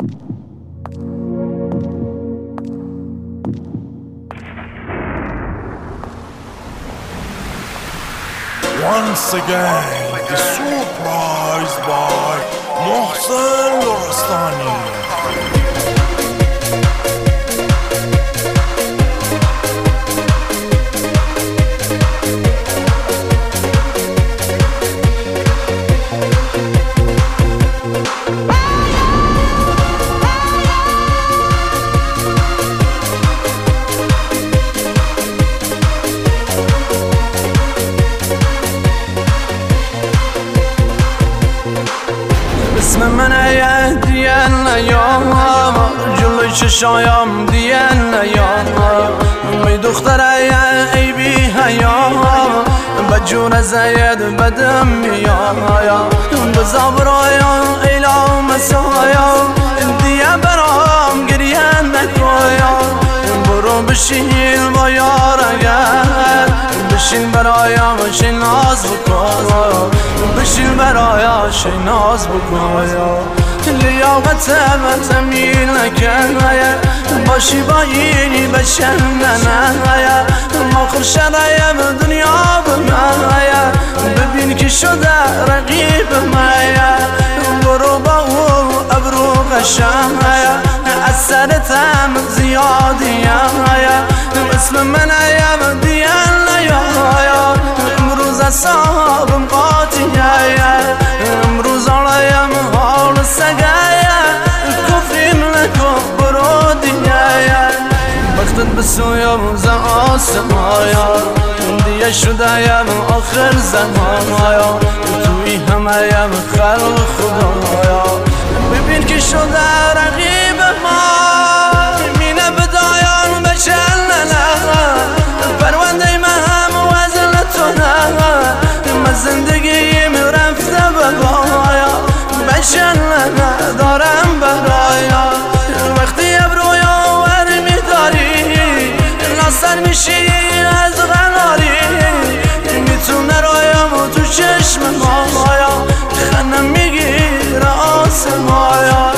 Once again, the surprise by Mohsen Lorestani. اسم من دیان نیام جلوی چشایم دیان نیام می دختر ای بی حیام بجور زید بدم میایم بزا برایم ایلا مسایم دیه برام گریه نکایم برو بشین با یار اگر بشین برایم شی ناز بکن بشین برایم شی ناز بکن لیاقت من تمیل نکن باشی با اینی بشنن ماخر شرایم دنیا بمن ببین که شده رقیب من برو با او ابرو قشن از سرتم زیادیم اسم من دیان نیایم امروز اصابم قاطیه امروز آلایم حال سگه کفریم نکن برو دیگه وقتت بسویم ز آسمایا دیگه شدهیم آخر زمایا توی همهیم خلق خدایا ببین که شده رقیب ما مینه بدایان بچلنه پرونده من وزن تو نه من زندگیم رفته ببایا بچلنه دارم برایا وقتی ابرویا ور میداری ناصر میشی از غناری میتونه رایم و تو چشم مایا خنم میگیره آسمایا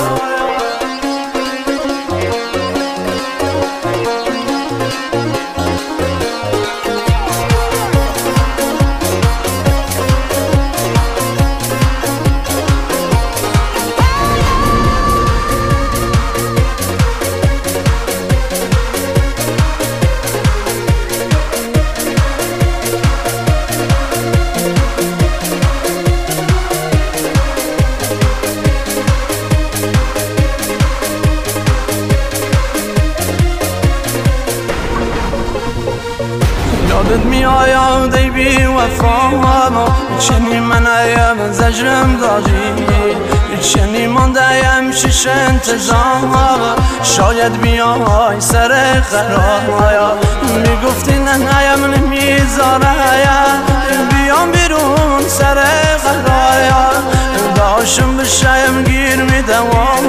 یادت میآید ای بی وفا چنی من ایم زجرم دادی چنی ماندهیم شش انتظار شاید بیای سر قرار میگفتی نه ایم نمیذاره بیام بیرون سر قرار داشم بشایم گیر میدم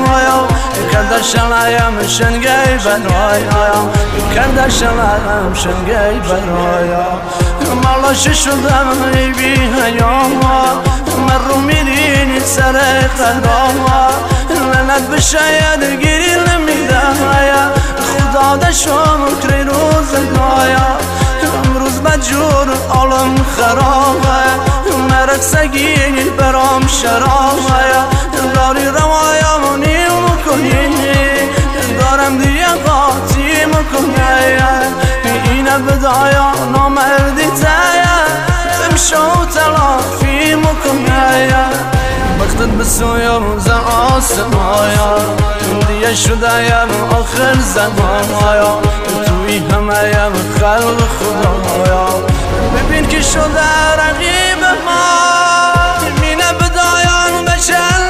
کردشم شنگی برایم کردشم شنگی برایم مالش شدم ای بی حیام من رو میرینی سر قلبم لعنت به شاید گیری نمیده خدا دشم کری روزگایا امروز بجور عالم خرابه مرد سگینی برام شرابه داری روایم نیم کنی دارم دیگه قاطی مکنی اینه بدایا نامردی تایا امشو تلافی مکنی وقتت بسویم ز آسمایا دیگه شدهیم آخر زمایا توی همهیم خلق خدایا ببین که شده رقیب ما مینه بدایان بچل